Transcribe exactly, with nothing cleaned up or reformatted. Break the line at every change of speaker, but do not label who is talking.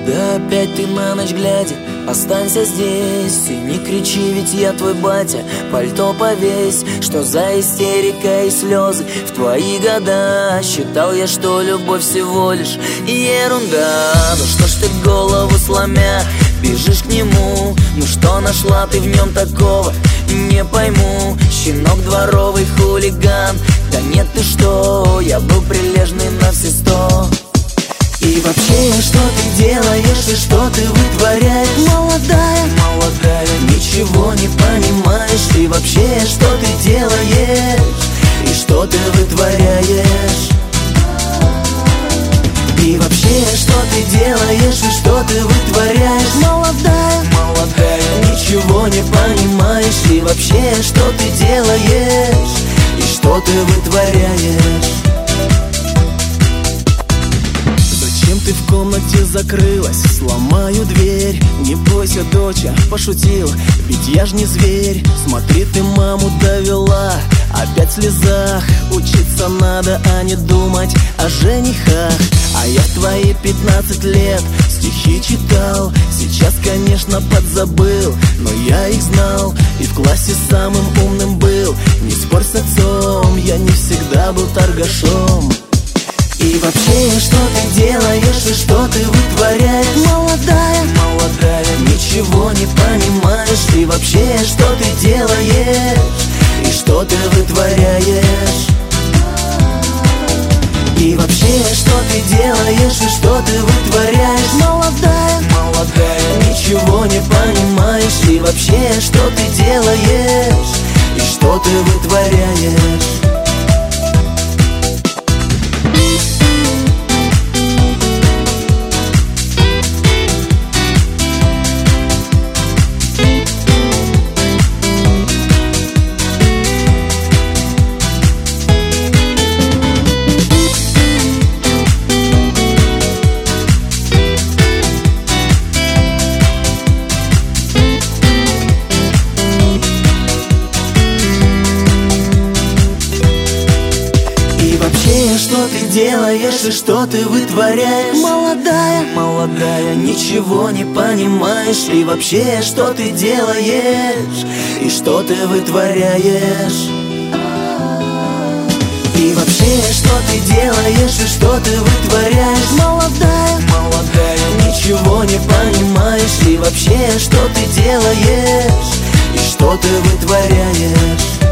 Куда опять ты на ночь глядя? Останься здесь и не кричи, ведь я твой батя. Пальто повесь, что за истерика и слезы. В твои года считал я, что любовь всего лишь ерунда. Ну что ж ты голову сломя бежишь к нему? Ну что нашла ты в нем такого? Не пойму, щенок дворовый хулиган. Да нет, ты что, я был прилежный на все сто. И вообще, что ты делаешь и что ты вытворяешь? Молодая, молодая, ничего не понимаешь. И вообще, что ты делаешь и что ты вытворяешь? И вообще, что ты делаешь и что ты вытворяешь? Молодая, молодая, ничего не понимаешь. И вообще, что ты делаешь и что ты вытворяешь? Зачем ты в комнате закрылась? Сломаю дверь. Не бойся, доча, пошутил, ведь я ж не зверь. Смотри, ты маму довела, опять в слезах. Учиться надо, а не думать о женихах. А я в твои пятнадцать лет стихи читал. Сейчас, конечно, подзабыл, но я их знал. И в классе самым умным был. Не спорь с отцом, я не всегда был торгашом. И вообще, что ты делаешь и что ты вытворяешь? Молодая, молодая, ничего не понимаешь. И вообще, что ты делаешь и что ты вытворяешь? И вообще, что ты делаешь и что ты вытворяешь? Молодая, молодая, ничего не понимаешь. И вообще, что ты делаешь и что ты вытворяешь? Что ты делаешь и что ты вытворяешь? Молодая, молодая, ничего не понимаешь. И вообще, что ты делаешь и что ты вытворяешь? И вообще, что ты делаешь и что ты вытворяешь? Молодая, молодая, ничего не понимаешь. И вообще, что ты делаешь и что ты вытворяешь?